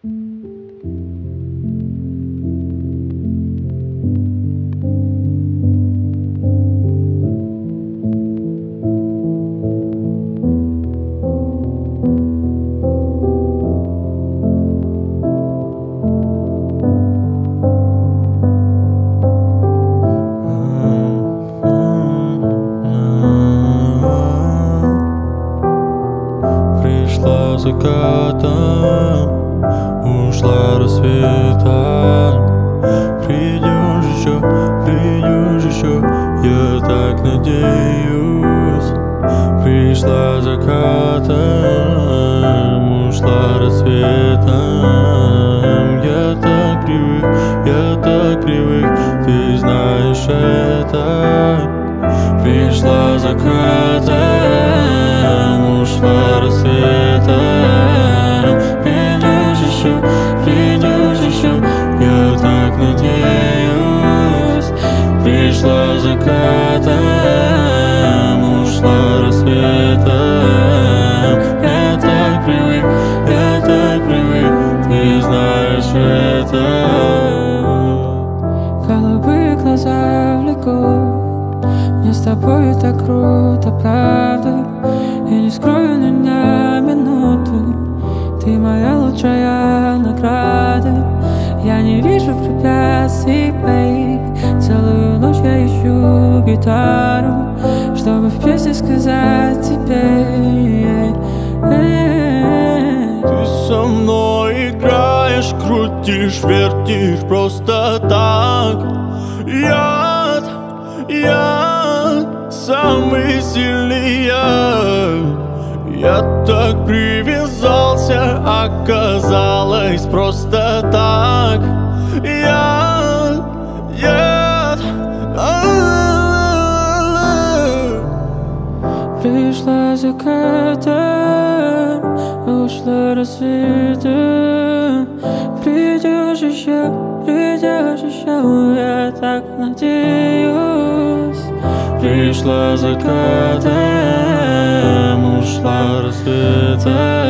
Пришла закатом, ушла рассветом. Придешь еще, я так надеюсь. Пришла закатом, ушла рассветом. Я так привык, ты знаешь это. Пришла закатом, ушла рассветом. Придешь еще, я так надеюсь. Пришла закатом, ушла рассветом. Я так привык, ты знаешь это. Голубые глаза влекут, мне с тобой так круто, правда. Я не скрою ни на минуту, ты моя лучшая награда. Я не вижу препятствий, бейб. Целую ночь я ищу гитару, чтобы в песне сказать тебе. Ты со мной играешь, крутишь, вертишь просто так. Я самый сильный я так привязался, оказалось просто так. Пришла закатом, ушла рассветом. Придешь еще, я так надеюсь. Пришла закатом, ушла рассветом.